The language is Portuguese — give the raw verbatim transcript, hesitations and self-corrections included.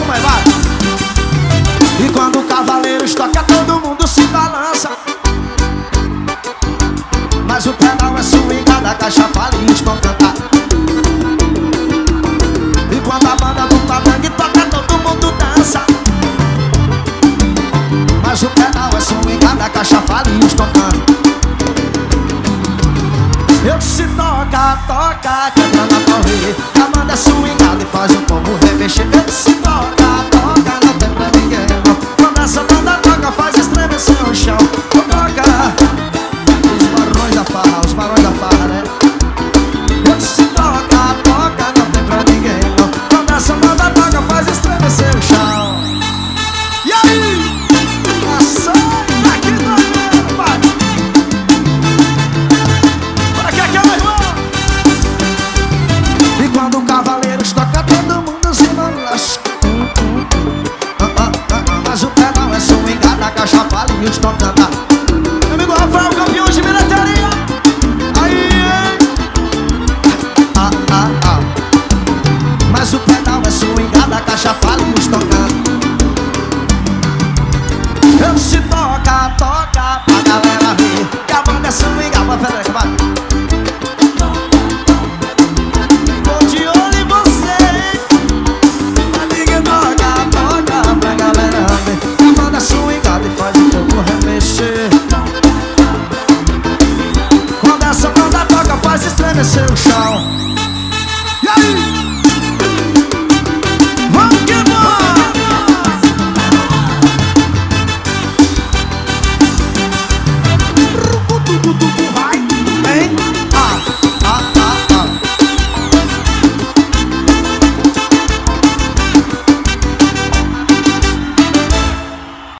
mãe, vai. E quando o Cavaleiros toca, todo mundo se balança. Mas o pedal é swingada, caixa palinhos vão cantar. E quando a banda do Padangue toca, todo mundo dança. Mas o pedal é swingada, caixa palinhos tocando. Eu disse toca, toca, quebra na correr. A banda é swingada e faz o povo remexer. Eu disse toca, toca, não tem pra ninguém não. Quando essa banda toca, faz estremecer o chão. Toca, os barões da farra, os barões da farra, né? Eu disse toca, toca, não tem pra ninguém não. Quando essa banda toca, faz estremecer o chão. E aí? Ação, aqui doido, vai. Bora que aqui é o irmão. E quando o Cavaleiros toca, todo mundo se balança. Mas o pedal é swingada, caixa palinhos tocando. Meu amigo Rafael, campeão de bilheteria. Aí, ah, ah, ah. Mas o pedal é swingada, caixa palinhos tocando. Eu se toca, toca, pra galera ver que a banda é swingada, peraí, vai. Tô de olho em você. A liga toca, toca, pra galera ver que a banda é swingada e faz o povo remexer. Quando essa banda toca, faz estremecer o chão. E aí?